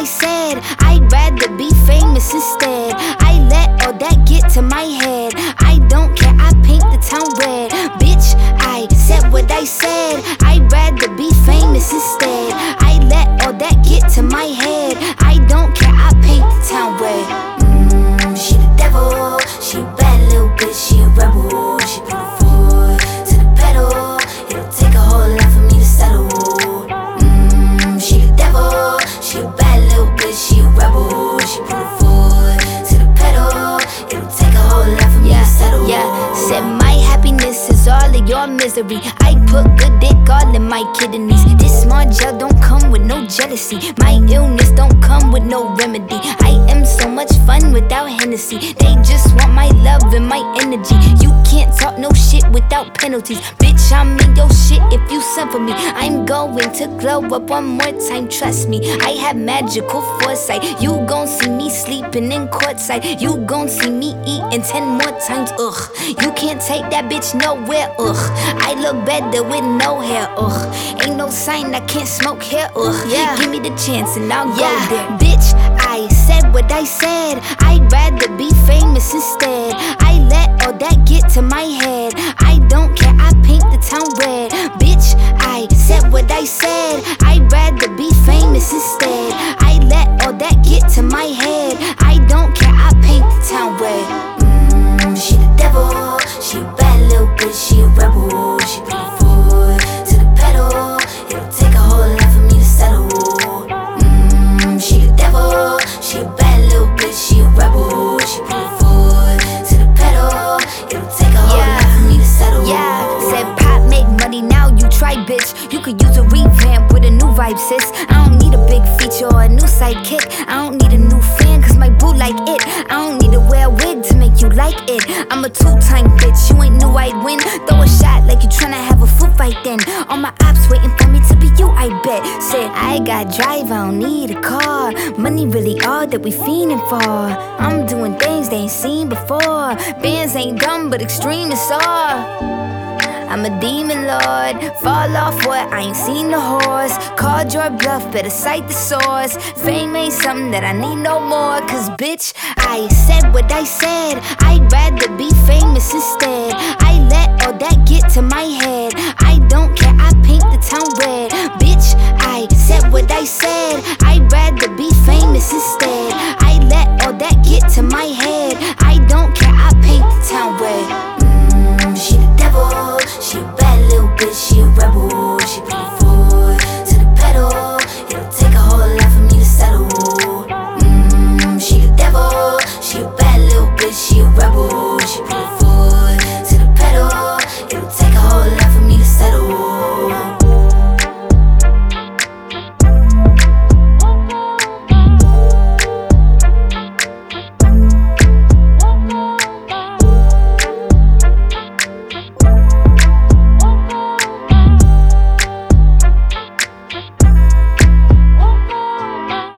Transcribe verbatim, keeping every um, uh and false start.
I said. I'd rather be famous instead. I let all that get to my head. I don't care, I paint the town red. Bitch, I said what I said. I'd rather be famous instead. I let all that get to my head. I don't care, I paint the town red. Mmm, she the devil. She a bad little bitch, she a rebel. She put her foot to the pedal. It'll take a whole lot for me to settle. Mmm, she the devil. She a bad little bitch, she a rebel. She put her foot to the pedal. It'll take a whole lot for me yeah, to settle. Yeah, said my happiness is all of your misery. I put good dick all in my kidneys. This small gel don't come with no jealousy. My illness don't come with no remedy. I am so much fun without Hennessy. They just want my love and my energy. You can't talk no shit without penalties. Bitch, I'm in your shit if you send for me. I'm going to glow up one more time, trust me. I have magical foresight. You gon' see me sleeping in courtside. You gon' see me eating ten more times, ugh. You can't take that bitch nowhere, ugh. I look better with no hair, ugh. Ain't no sign I can't smoke here, ugh. Yeah. Give me the chance and I'll Yeah, go there. bitch, I said what I said. I'd rather be famous instead. I let all that get to my head. I don't care, I paint the town red. Bitch, I said what I said. I'd rather be famous instead. I let all that get to my head. I don't care, I paint the town red. Mmm, she the devil. She a bad little bitch, she a rebel. She put her foot to the pedal. It'll take a whole lot for me to settle. Mmm, she the devil. She a bad little bitch, she a rebel. She put her foot to the pedal. It'll take a whole Yeah. lot for me to settle. Yeah, said pop make money, now you try, bitch. You could use a revamp with a new vibe, sis. I don't need a big feature or a new sidekick. I don't need a new fan, cause my boo like it. I don't need to wear a wig to make you like it. I'm a two-time bitch, you ain't knew I'd win. Throw a shot like you tryna have a foot fight then. All my ops waiting for me to be you, I bet. Said I got drive, I don't need a car. Money really all that we fiending for. I'm doing things they ain't seen before. Bands ain't dumb, but extreme is all. I'm a demon lord, fall off what, I ain't seen the horse. Called your bluff, better cite the source. Fame ain't something that I need no more. Cause bitch, I said what I said. I'd rather be famous instead. I let all that get to my head.